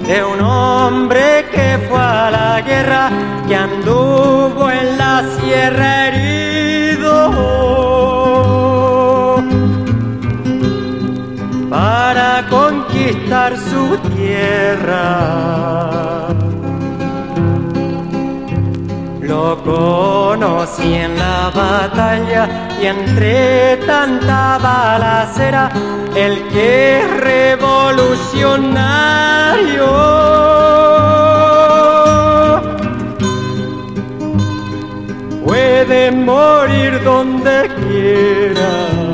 de un hombre que fue a la guerra, que anduvo en la sierra herido para conquistar su tierra. Lo conocí en la batalla y entre tanta balacera, el que es revolucionario puede morir donde quiera.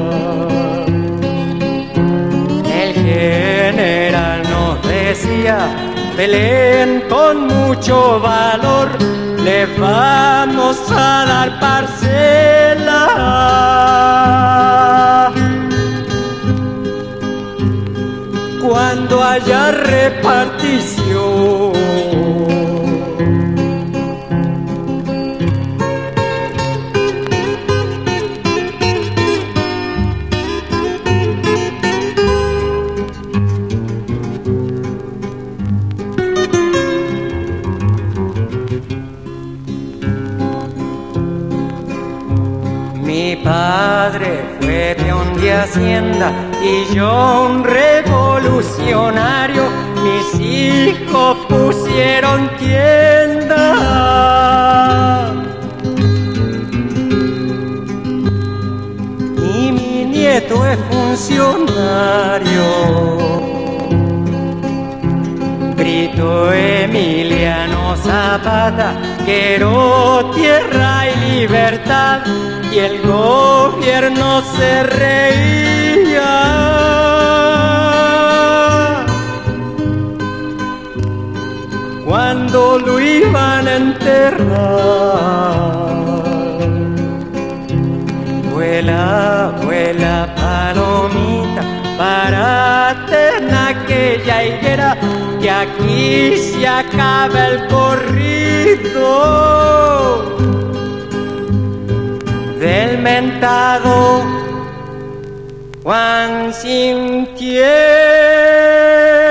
El general nos decía: peleen con mucho valor, les vamos a dar parcela. Cuando haya repartición, mi padre fue peón de hacienda y yo un revolucionario. Mis hijos pusieron tienda y mi nieto es funcionario. Brito Emiliano Zapata, quiero tierra y libertad, y el gobierno se reía cuando lo iban a enterrar. Vuela, vuela palomita, párate en aquella higuera, que aquí se acaba el corrido del mentado Juan Sin Tierra.